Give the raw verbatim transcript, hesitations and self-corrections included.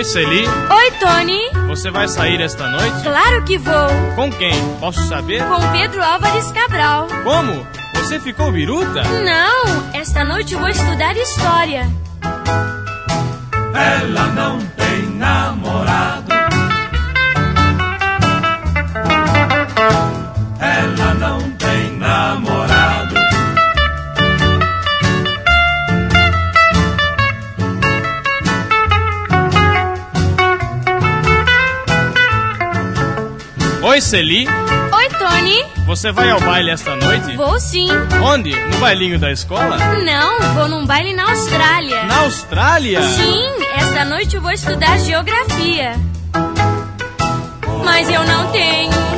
Celi. Oi, Tony. Você vai sair esta noite? Claro que vou. Com quem? Posso saber? Com Pedro Álvares Cabral. Como? Você ficou biruta? Não, esta noite eu vou estudar história. Ela não tem namorado. Ela não tem namorado. Oi, Celi. Oi, Tony. Você vai ao baile esta noite? Vou sim. Onde? No bailinho da escola? Não, vou num baile na Austrália. Na Austrália? Sim, esta noite eu vou estudar geografia. Mas eu não tenho